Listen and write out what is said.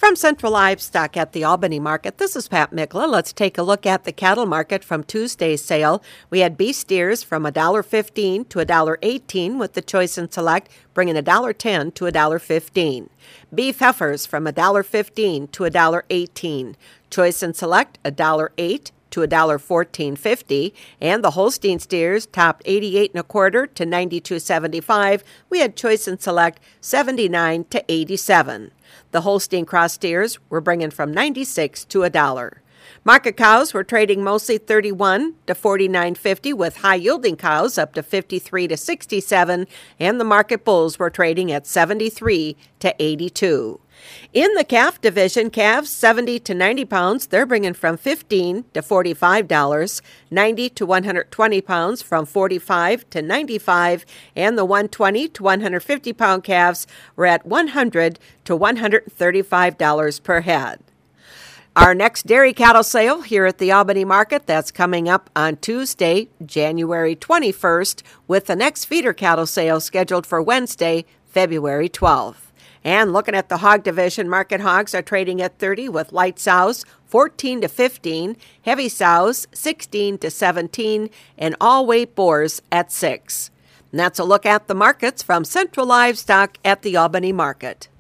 From Central Livestock at the Albany Market, this is Pat Mikla. Let's take a look at the cattle market from Tuesday's sale. We had beef steers from $1.15 to $1.18 with the choice and select, bringing $1.10 to $1.15. Beef heifers from $1.15 to $1.18. Choice and select, $1.08 to $1.1450, and the Holstein steers topped 88 1/4 to 92.75. We had choice and select 79 to 87. The Holstein cross steers were bringing from 96 to $1. Market cows were trading mostly 31 to 49.50, with high yielding cows up to 53 to 67, and the market bulls were trading at 73 to 82. In the calf division, calves 70 to 90 pounds, they're bringing from $15 to $45, 90 to 120 pounds from $45 to $95, and the 120 to 150 pound calves were at $100 to $135 per head. Our next dairy cattle sale here at the Albany Market, that's coming up on Tuesday, January 21st, with the next feeder cattle sale scheduled for Wednesday, February 12th. And looking at the hog division, market hogs are trading at 30 with light sows 14 to 15, heavy sows 16 to 17, and all weight boars at 6. And that's a look at the markets from Central Livestock at the Albany Market.